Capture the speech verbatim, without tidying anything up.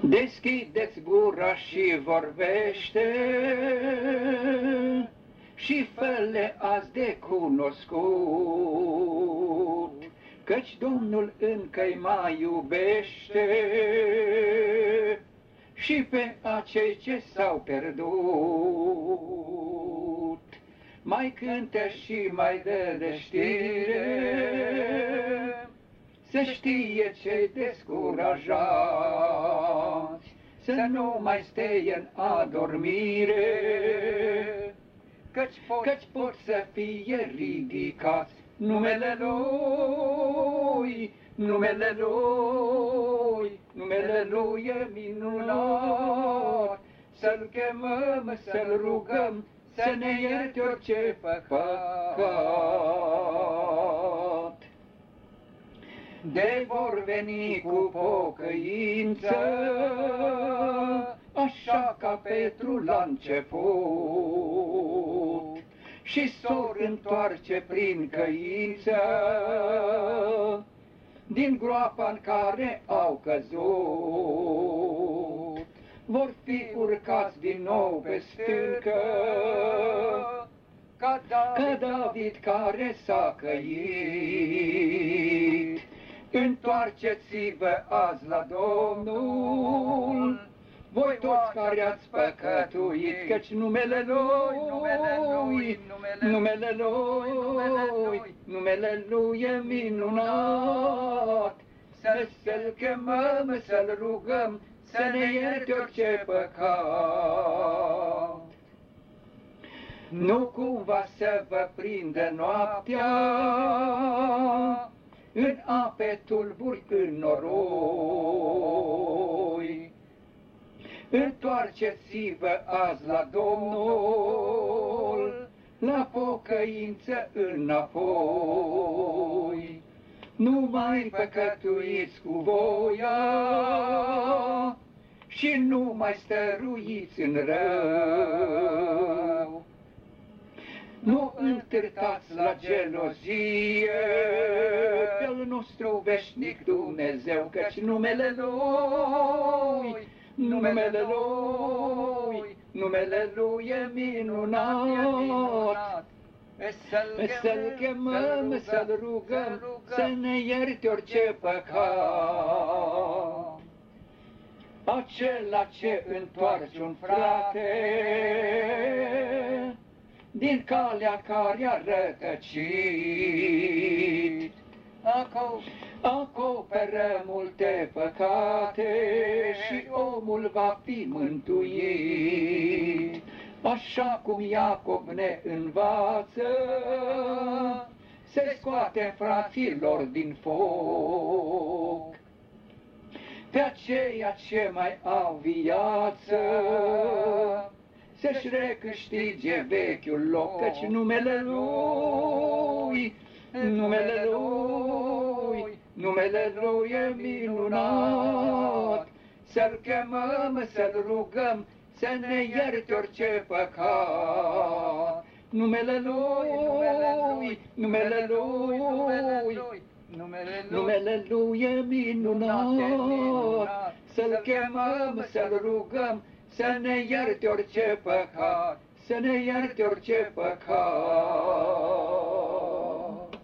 Deschideți gura și vorbește și fă-le azi de cunoscut, căci Domnul încă-i mai iubește și pe acei ce s-au pierdut. Mai cântă și mai dă de știre, să știe cei descurajați, să nu mai stea în adormire, căci pot, căci pot să fie ridicați. Numele Lui, numele Lui, numele Lui e minunat, să-L chemăm, să-L rugăm, să ne ierte orice păcat. De vor veni cu pocăință, așa ca Petru la început, și s-or întoarce prin căință din groapa în care au căzut. Vor fi urcați din nou pe stâncă, ca David, ca David care s-a căit. Întoarceți-vă azi la Domnul, voi toți care ați păcătuit, căci numele Lui, numele Lui, numele Lui e minunat. Să-L chemăm, să-L rugăm, să ne ierte orice păcat. Nu cumva să vă prindă noaptea în ape tulburi, în noroi. Întoarceți-vă azi la Domnul, la pocăință înapoi. Nu mai păcătuiți cu voia și nu mai stăruiți în rău. Nu întârtați la gelozie pe-al nostru veșnic Dumnezeu, căci numele Lui, numele Lui, numele Lui e minunat. Să-L chemăm, să-L rugăm, să ne ierte orice păcat. Acela ce întoarce un frate din calea care a rătăcit, acoperă multe păcate și omul va fi mântuit. Așa cum Iacob ne învață, se scoate fraților din foc. Pe aceia ce mai au viață, să-și recâștige vechiul loc, căci numele Lui, numele Lui, numele Lui e minunat. Să-L chemăm, să-L rugăm, să ne ierte orice păcat. Numele Lui, numele Lui, numele Lui e minunat. Să-L chemăm, să-L rugăm, să ne ierte orice păcat, să ne ierte orice păcat.